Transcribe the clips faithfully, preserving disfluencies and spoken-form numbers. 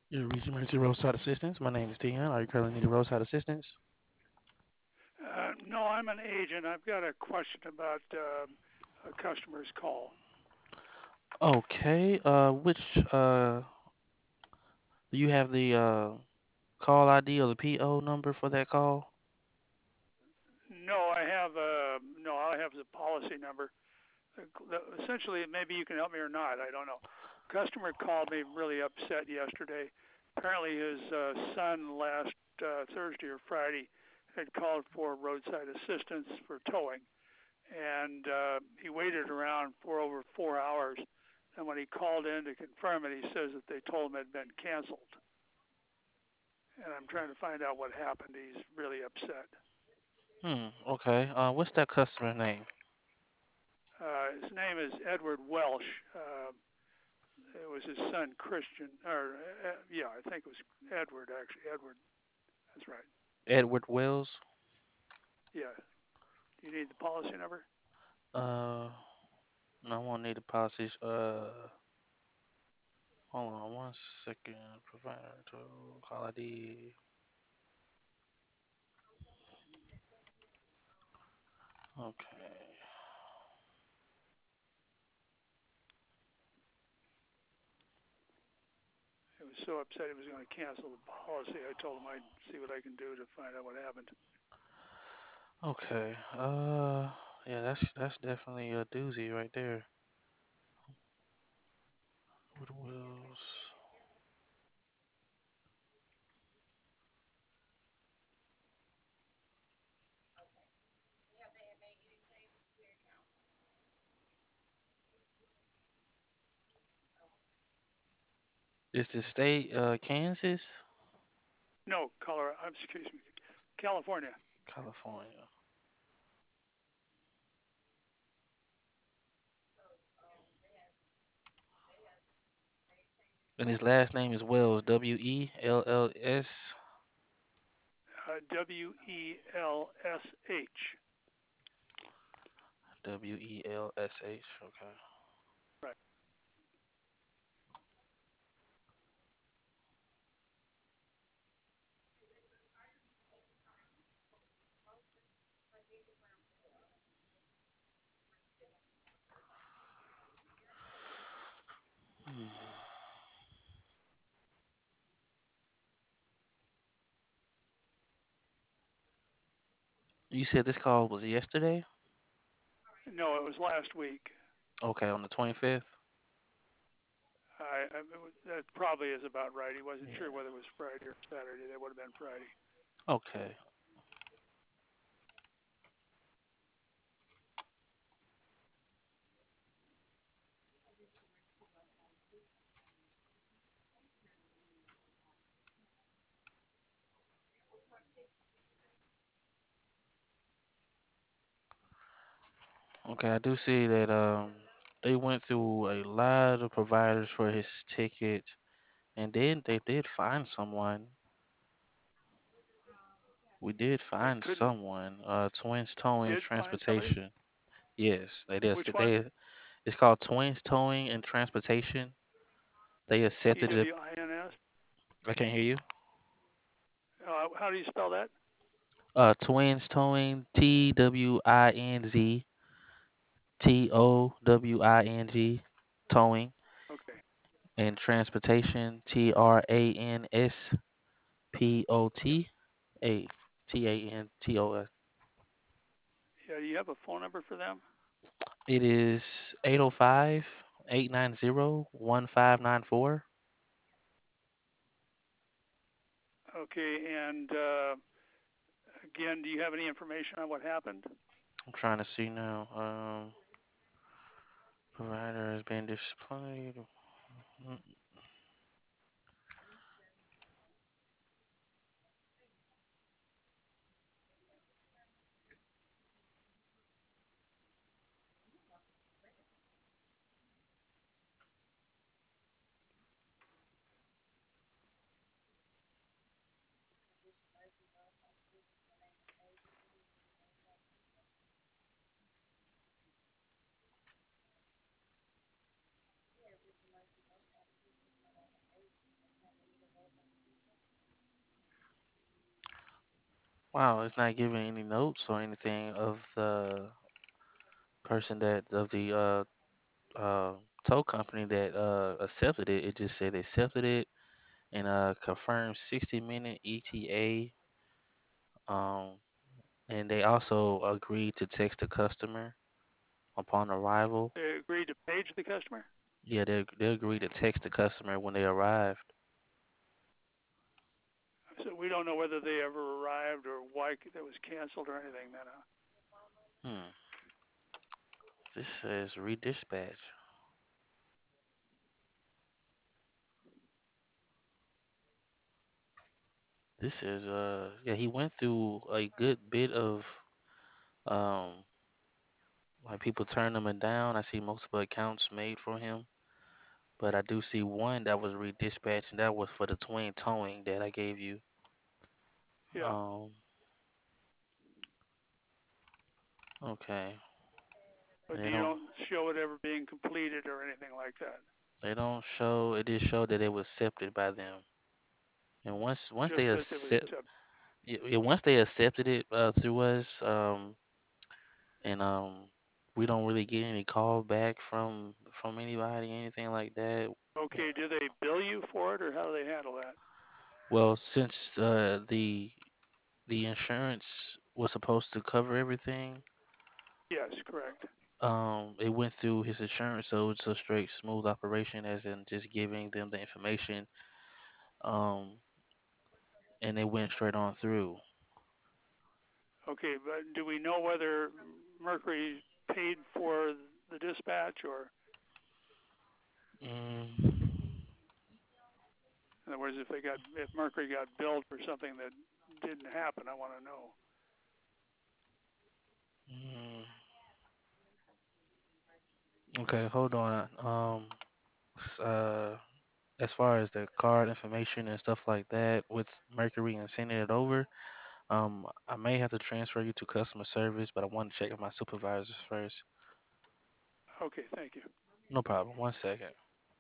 You're reaching Emergency Roadside Assistance. My name is Dion. Are you currently needing roadside assistance? Uh, no, I'm an agent. I've got a question about uh, a customer's call. Okay. Uh, which uh, do you have the uh call I D or the P O number for that call? No, I have uh, no, I have the policy number. Uh, Essentially, maybe you can help me or not. I don't know. Customer called me really upset yesterday. Apparently, his uh, son last uh, Thursday or Friday had called for roadside assistance for towing, and uh, he waited around for over four hours. And when he called in to confirm it, he says that they told him it had been canceled. And I'm trying to find out what happened. He's really upset. Hmm. Okay. Uh, what's that customer's name? Uh, his name is Edward Welsh. Uh, it was his son Christian, or uh, yeah, I think it was Edward actually. Edward, that's right. Edward Wells. Yeah. Do you need the policy number? Uh, no, I won't need the policies. Uh, hold on one second. Provider to call I D. Okay. He was so upset he was going to cancel the policy. I told him I'd see what I can do to find out what happened. Okay. Uh, yeah, that's that's definitely a doozy right there. Edward Wells. Is the state uh Kansas? No, Colorado. Excuse me, California. California. And his last name is Wells. W E L L S. Uh, W E L S H. W E L S H. Okay. Right. Hmm. You said this call was yesterday? No, it was last week. Okay, on the twenty-fifth? I, I that probably is about right. He wasn't Yeah. sure whether it was Friday or Saturday. That would have been Friday. Okay. Okay, I do see that um they went through a lot of providers for his ticket and then they did find someone. We did I find couldn't. someone. Uh Twins Towing Did find somebody? Transportation. Yes, they did. Which one? They it's called Twins Towing and Transportation. They T accepted it. W I N S. I can't hear you. Uh, how do you spell that? Uh, Twins Towing, T W I N Z T O W I N G, Towing Okay. and Transportation, T R A N S P O Yep. T A T A N T O S. Yeah. Do you have a phone number for them? It is eight oh five, eight nine zero, one five nine four. Okay. And uh, again, do you have any information on what happened? I'm trying to see now. Um, provider has been disciplined. Mm, Wow, it's not giving any notes or anything of the person that of the uh uh tow company that uh accepted it. It just said they accepted it and uh confirmed sixty minute E T A. Um, and they also agreed to text the customer upon arrival. They agreed to page the customer, Yeah, they they agreed to text the customer when they arrived. so we don't know whether they ever arrived or why it was canceled or anything. Then, huh? Hmm. This says redispatch. This is uh yeah, he went through a good bit of um like people turning him down. I see multiple accounts made for him, but I do see one that was redispatched, and that was for the twin towing that I gave you. Yeah, Um, okay. but And they you don't don't show it ever being completed or anything like that. they don't show it did show that it was accepted by them. And once once Just they that it was accept accepted. yeah, yeah, once they accepted it uh, through us, um, and um, we don't really get any call back from from anybody, anything like that. Yeah. Okay, do they bill you for it or how do they handle that? Well, since uh, the the insurance was supposed to cover everything, Yes, correct. um, it went through his insurance, so it's a straight smooth operation, as in just giving them the information, um, and it went straight on through. Okay, but do we know whether Mercury paid for the dispatch or, Mm, in other words, if they got if Mercury got billed for something that didn't happen? I want to know. mm, okay, hold on. Um, s- uh, as far as the card information and stuff like that with Mercury and sending it over, um, I may have to transfer you to customer service, but I want to check with my supervisors first. Okay, thank you. No problem. One second.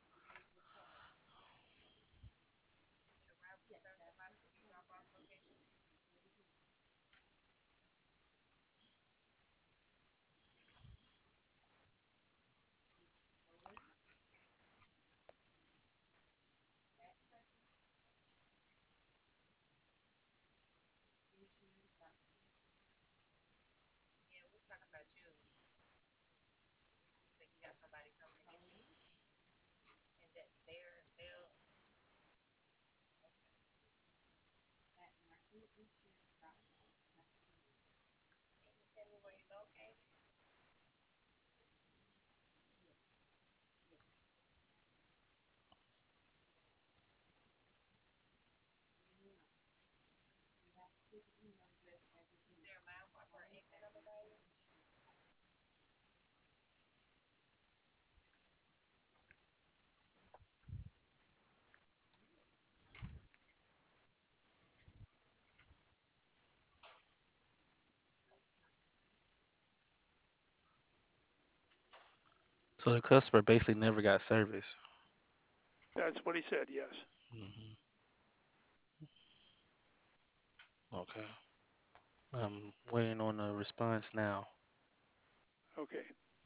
So the customer basically never got service. That's what he said. Yes. Hmm. Okay. I'm waiting on a response now. Okay.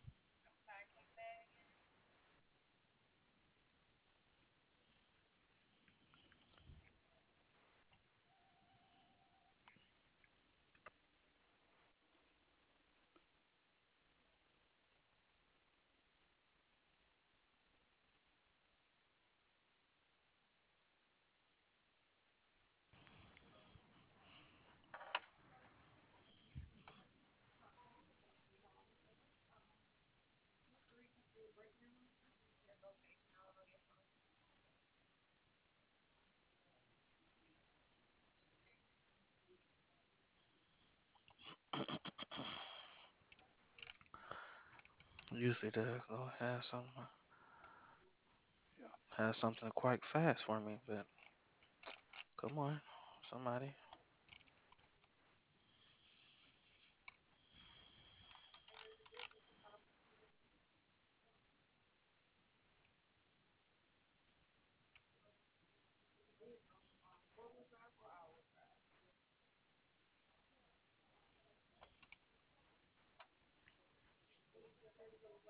Usually they'll go have some Yeah. have something quite fast for me, but come on, somebody.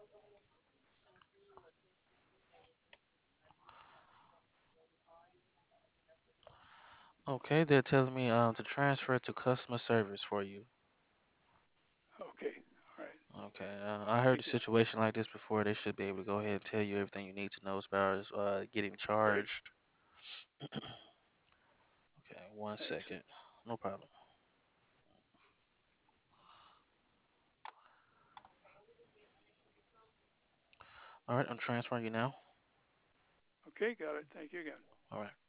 Okay, they're telling me um to transfer to customer service for you. Okay. All right. Okay, uh, I heard a Thank you. situation like this before. They should be able to go ahead and tell you everything you need to know as far as uh getting Great. charged. Okay, one Thanks. second. No problem. All right, I'm transferring you now. Okay. Got it. Thank you again. All right.